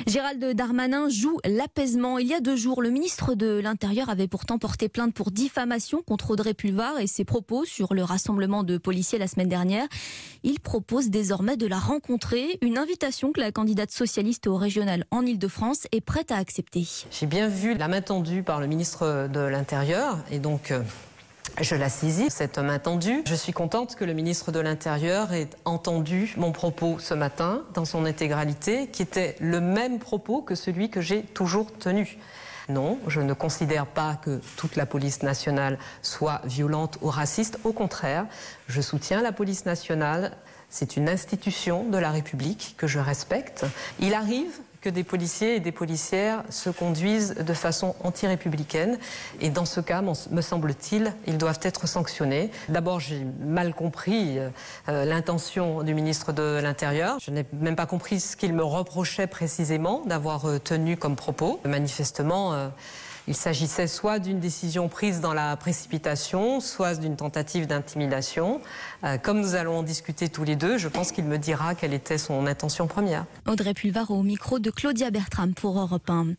Gérald Darmanin joue l'apaisement. Il y a 2 jours, le ministre de l'Intérieur avait pourtant porté plainte pour diffamation contre Audrey Pulvar et ses propos sur le rassemblement de policiers la semaine dernière. Il propose désormais de la rencontrer, une invitation que la candidate socialiste au régional en Ile-de-France est prête à accepter. J'ai bien vu la main tendue par le ministre de l'Intérieur et donc je la saisis, cette main tendue. Je suis contente que le ministre de l'Intérieur ait entendu mon propos ce matin dans son intégralité, qui était le même propos que celui que j'ai toujours tenu. Non, je ne considère pas que toute la police nationale soit violente ou raciste. Au contraire, je soutiens la police nationale. C'est une institution de la République que je respecte. Il arrive que des policiers et des policières se conduisent de façon anti-républicaine. Et dans ce cas, me semble-t-il, ils doivent être sanctionnés. D'abord, j'ai mal compris l'intention du ministre de l'Intérieur. Je n'ai même pas compris ce qu'il me reprochait précisément d'avoir tenu comme propos. Manifestement, il s'agissait soit d'une décision prise dans la précipitation, soit d'une tentative d'intimidation. Comme nous allons en discuter tous les deux, je pense qu'il me dira quelle était son intention première. Audrey Pulvar au micro de Claudia Bertram pour Europe 1.